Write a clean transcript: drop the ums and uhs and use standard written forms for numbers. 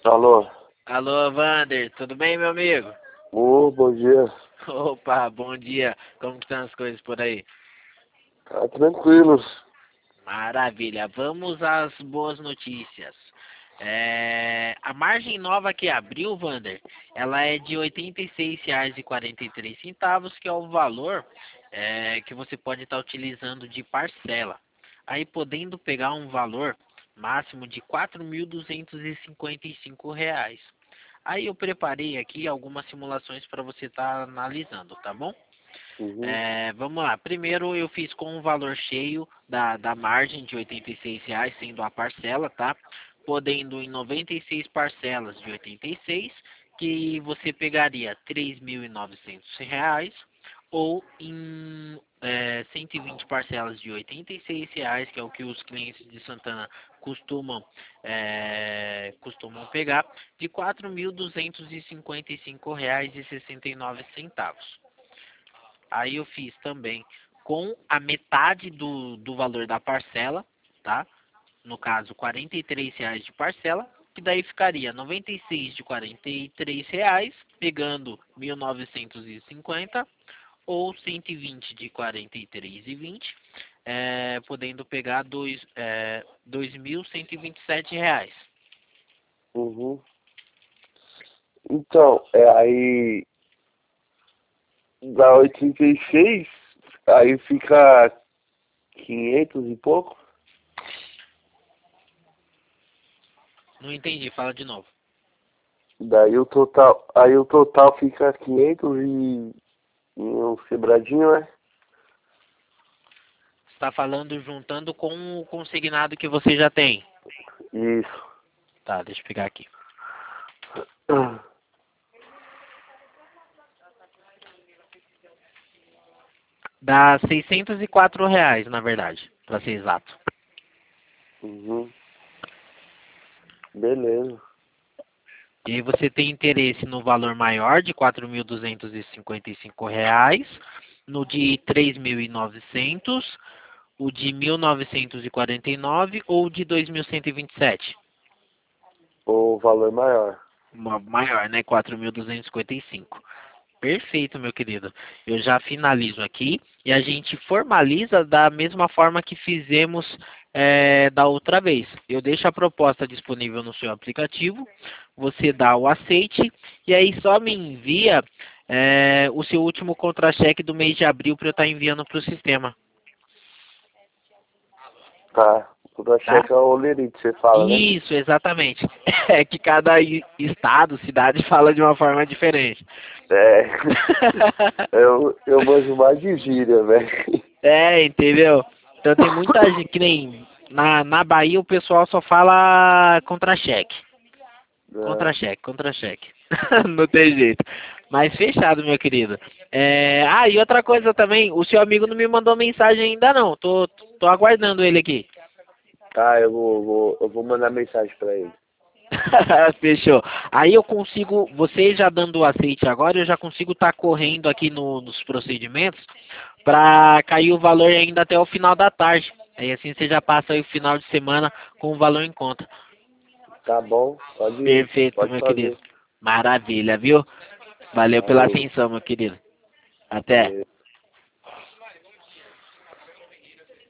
Alô? Alô, Vander, tudo bem, meu amigo? Ô, bom dia. Opa, bom dia. Como que estão as coisas por aí? Tá tranquilo. Maravilha. Vamos às boas notícias. A margem nova que abriu, Vander, ela é de R$ 86,43, que é o valor que você pode estar utilizando de parcela. Aí podendo pegar um valor máximo de R$ 4.255. Aí eu preparei aqui algumas simulações para você estar analisando, tá bom? Uhum. Vamos lá. Primeiro eu fiz com o valor cheio da margem de R$ 86,00, sendo a parcela, tá? Podendo em 96 parcelas de 86, que você pegaria R$ 3.900, ou em 120 parcelas de R$ 86,00, que é o que os clientes de Santana costumam pegar, de R$ 4.255,69. Aí eu fiz também com a metade do valor da parcela, tá? No caso, R$ 43,00 de parcela, que daí ficaria 96 de R$ 43,00, pegando 1.950, ou 120 de R$ 43,20, podendo pegar R$ 2.127. Uhum. Então, aí dá 86, aí fica 500 e pouco. Não entendi, fala de novo. Aí o total fica 500 e um quebradinho, né? Você está falando juntando com o consignado que você já tem. Isso. Tá, deixa eu pegar aqui. Dá R$ 604, na verdade, para ser exato. Uhum. Beleza. E aí você tem interesse no valor maior de R$ 4.255, no de 3.900, o de 1.949 ou o de 2.127? O valor maior. Maior, né? 4.255. Perfeito, meu querido. Eu já finalizo aqui e a gente formaliza da mesma forma que fizemos da outra vez. Eu deixo a proposta disponível no seu aplicativo, você dá o aceite e aí só me envia o seu último contra-cheque do mês de abril para eu estar enviando para o sistema, Tá. O tá? cheque é o olerite, você fala, né? Isso, exatamente. É que cada estado, cidade fala de uma forma diferente. É. Eu manjo mais de gíria, velho. Entendeu? Então tem muita gente que nem na Bahia o pessoal só fala contra-cheque. É. Contra-cheque, contra-cheque. Não tem jeito. Mas fechado, meu querido. E outra coisa também, o seu amigo não me mandou mensagem ainda não. Tô aguardando ele aqui. Tá, eu vou mandar mensagem pra ele. Fechou. Aí eu consigo, você já dando o aceite agora, eu já consigo estar correndo aqui nos procedimentos para cair o valor ainda até o final da tarde. Aí assim você já passa aí o final de semana com o valor em conta. Tá bom, pode, Perfeito, pode meu querido. fazer. Maravilha, viu? Valeu pela Valeu. atenção, meu querido. Até. Valeu.